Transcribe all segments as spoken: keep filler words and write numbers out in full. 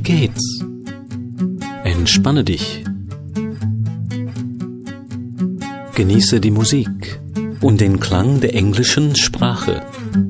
geht's? Entspanne dich. Genieße die Musik und den Klang der englischen Sprache.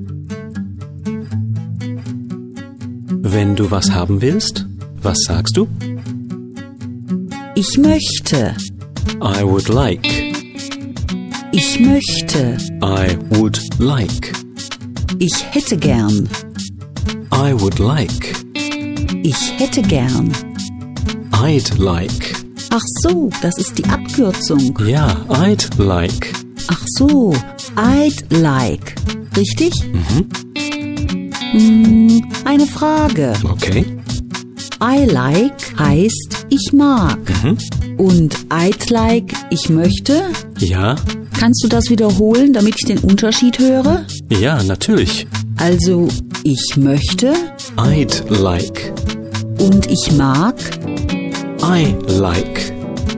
Wenn du was haben willst, was sagst du? Ich möchte. I would like. Ich möchte. I would like. Ich hätte gern. I would like. Ich hätte gern. I'd like. Ach so, das ist die Abkürzung. Ja, I'd like. Ach so, I'd like. Richtig? Mhm. Hm, eine Frage. Okay. I like heißt ich mag. Mhm. Und I'd like ich möchte? Ja, Kannst du das wiederholen, damit ich den Unterschied höre? ja, natürlich. Also, ich möchte I'd like. und ich mag. I like.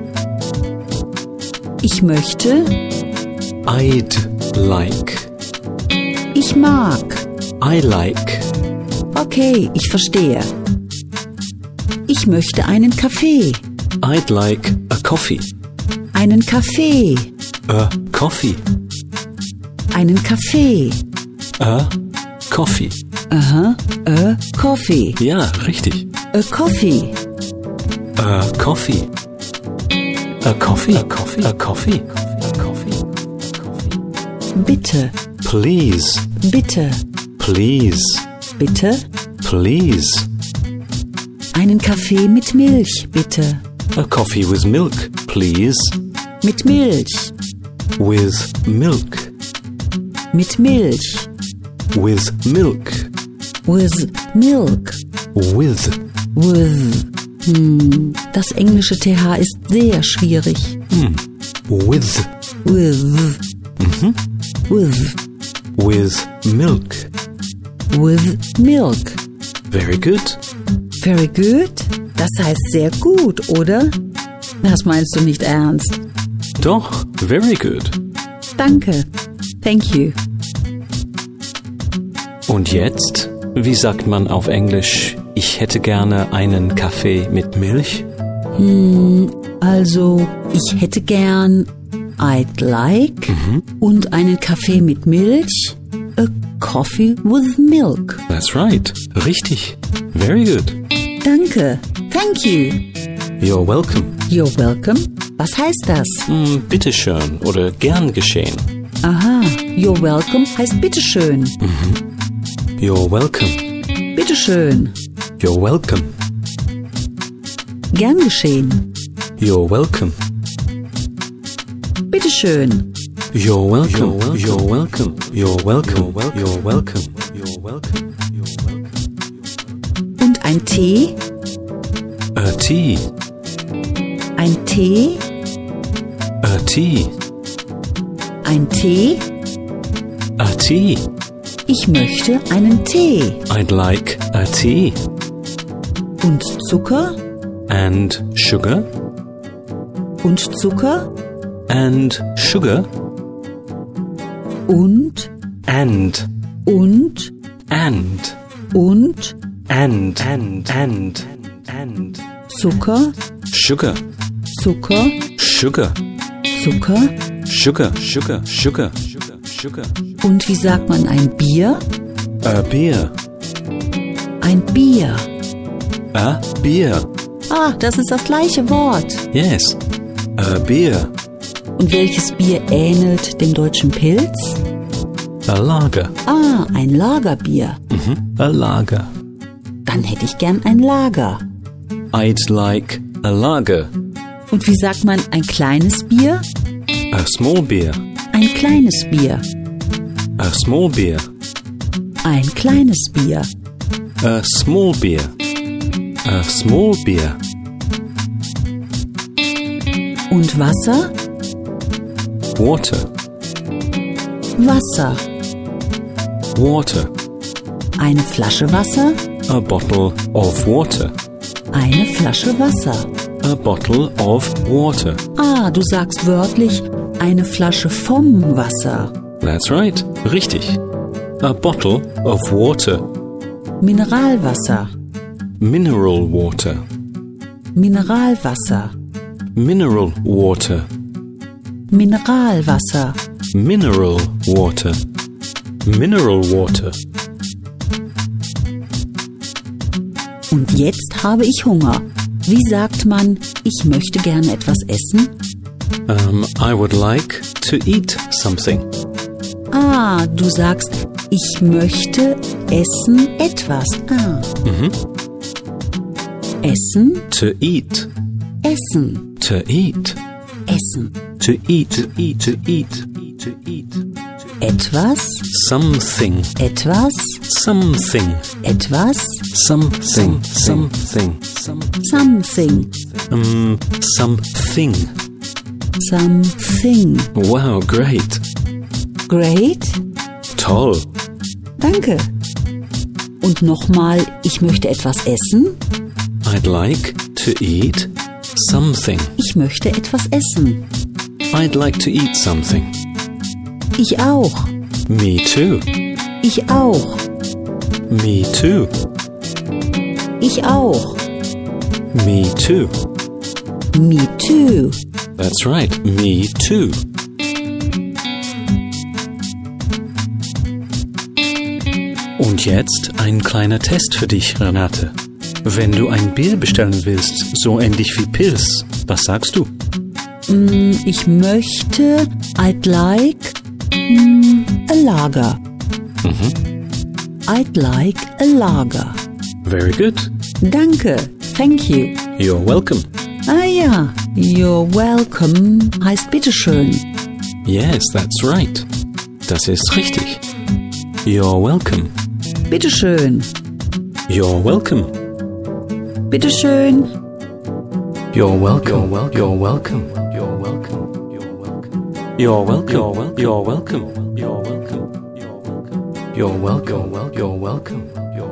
Ich möchte, I'd like. ich mag. I like. Okay, ich verstehe. Ich möchte einen Kaffee. I'd like a coffee. Einen Kaffee. A coffee. Einen Kaffee. A coffee. Aha, a coffee. Ja, richtig. A coffee. A coffee. A coffee. A coffee. A coffee. A coffee. Bitte, Please. bitte, Please. bitte. Please. Einen Kaffee mit Milch, bitte. A coffee with milk, please. Mit Milch. With milk. Mit Milch. With milk. With milk. With. With. Hm, das englische T H ist sehr schwierig. Hm. With. With. Mhm. With. With milk. With milk. Very good. Very good. Das heißt sehr gut, oder? Das meinst du nicht ernst. Doch, very good. Danke. Thank you. Und jetzt? Wie sagt man auf Englisch, ich hätte gerne einen Kaffee mit Milch? Hm, also, ich hätte gern I'd like Mhm. und einen Kaffee mit Milch. A coffee with milk. That's right. Richtig. Very good. Danke. Thank you. You're welcome. You're welcome. Was heißt das? Hm, bitteschön oder gern geschehen. Aha, you're welcome heißt bitteschön. You're welcome. Bitteschön. You're welcome. Gern geschehen. You're welcome. Bitteschön. You're welcome. You're welcome. You're welcome. You're welcome. You're welcome. Und ein Tee? A tea. Ein Tee? A tea. Ein Tee? A tea. Ich möchte einen Tee. I'd like a tea. Und Zucker? And sugar. Und Zucker? And sugar. Und? And. Und? And. Und? And. And. And. And. Zucker? Sugar. Zucker? Sugar. Zucker? Sugar. Sugar. Sugar. Sugar. Sugar. Und wie sagt man ein Bier? A beer. Ein Bier. A beer. Ah, das ist das gleiche Wort. Yes. A beer. Und welches Bier ähnelt dem deutschen Pilz? A lager. Ah, ein Lagerbier. Mhm. A lager. Dann hätte ich gern ein Lager. I'd like a lager. Und wie sagt man ein kleines Bier? A small beer. Ein kleines Bier. A small beer. Ein kleines Bier. A small beer. A small beer. Und Wasser? Water. Wasser. Water. Eine Flasche Wasser? A bottle of water. Eine Flasche Wasser. A bottle of water. Ah, du sagst wörtlich eine Flasche vom Wasser. That's right. Richtig. A bottle of water. Mineralwasser. Mineral water. Mineralwasser. Mineral water. Mineralwasser. Mineral water. Mineral water. Und jetzt habe ich Hunger. Wie sagt man, ich möchte gerne etwas essen? Um, I would like to eat something. Ah, du sagst, ich möchte essen etwas. Ah. Mhm. Essen, To eat. essen, To eat. essen. To eat. To eat. To eat. To eat. Etwas, Something. etwas, Something. etwas, Something. Something. something, Um, something. something. Wow, great. Great, Toll. danke. Und nochmal, ich möchte etwas essen. I'd like to eat something. Ich möchte etwas essen. I'd like to eat something. Ich auch. Me too. Ich auch. Me too. Ich auch. Me too. Me too. That's right. Me too. Und jetzt ein kleiner Test für dich, Renate. Wenn du ein Bier bestellen willst, so ähnlich wie Pils, was sagst du? Mm, ich möchte, I'd like mm, a lager. Mhm. I'd like a lager. Very good. Danke. Thank you. You're welcome. Ah ja, you're welcome heißt bitteschön. Yes, that's right. Das ist richtig. You're welcome. Bitteschön. You're welcome. Bitteschön. You're welcome. You're welcome. You're welcome. You're welcome. You're welcome. You're welcome. You're welcome. You're welcome. You're welcome. You're welcome. You're welcome.